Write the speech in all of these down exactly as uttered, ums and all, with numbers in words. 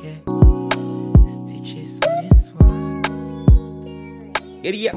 yeah. Stitches on this one. Idiot.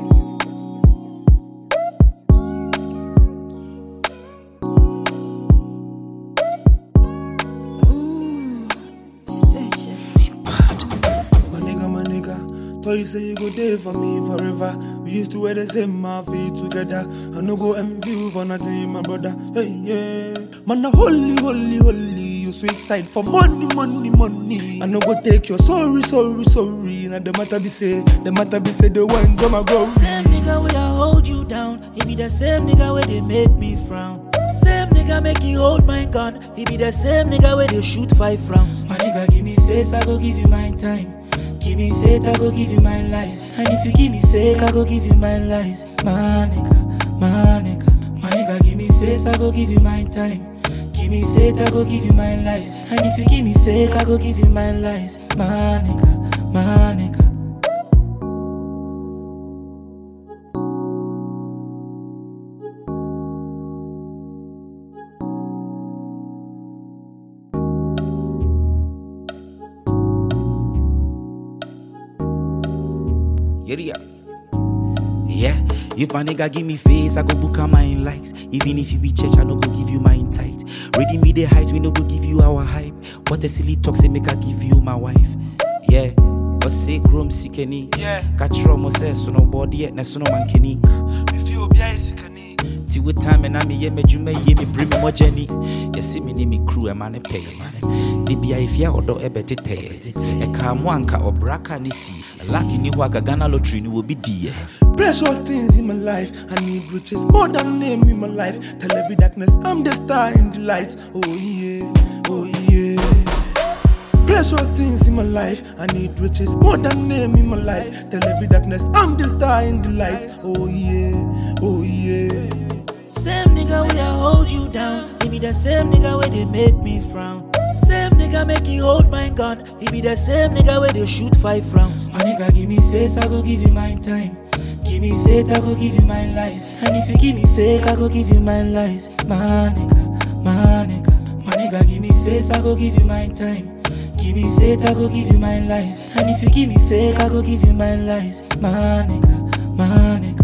You say you go there for me forever. We used to wear the same outfit together. I no go envy you for nothing, my brother. Hey, yeah. Man, a holy, holy, holy. You suicide for money, money, money. I no go take your sorry, sorry, sorry. Now the matter be say, the matter be say, the one come and go. Same nigga where I hold you down. He be the same nigga where they make me frown. Same nigga make you hold my gun. He be the same nigga where they shoot five rounds. My nigga give me face, I go give you my time. Give me faith, I go give you my life. And if you give me fake, I go give you my lies. My nigga, my nigga. My nigga, give me face, I go give you my time. Give me faith, I go give you my life. And if you give me fake, I go give you my lies. My nigga, my nigga. Yeah, yeah. If my nigga give me face, I go book her mine likes. Even if you be church, I no go give you mine tight. Reading me the heights, we no go give you our hype. What a silly talk, say make I give you my wife. Yeah, but say room sikeni. Yeah, catch rum say so no body yet, na so no man kenny. If you be a sikeni. Ti with time and I me ye me jume ye me bring me more journey. You see me name me crew a man pay man. Dibia if ya odo ebete te. E ka mwanka obraka ni si. Lucky ni wa Ghana lottery ni will be dear. Precious things in my life, I need riches more than name in my life. Tell every darkness I'm the star in the light. Oh yeah, oh yeah. Precious things in my life, I need riches more than name in my life. Tell every darkness I'm the star in the light. Oh yeah, oh yeah. Same nigga where I hold you down. He be the same nigga where they make me frown. Same nigga make you hold my gun. He be the same nigga where they shoot five rounds. My nigga give me face, I go give you my time. Give me faith, I go give you my life. And if you give me fake, I go give you my lies. My nigga, my nigga. My nigga give me face, I go give you my time. Give me faith, I go give you my life. And if you give me fake, I go give you my lies. My nigga, my nigga.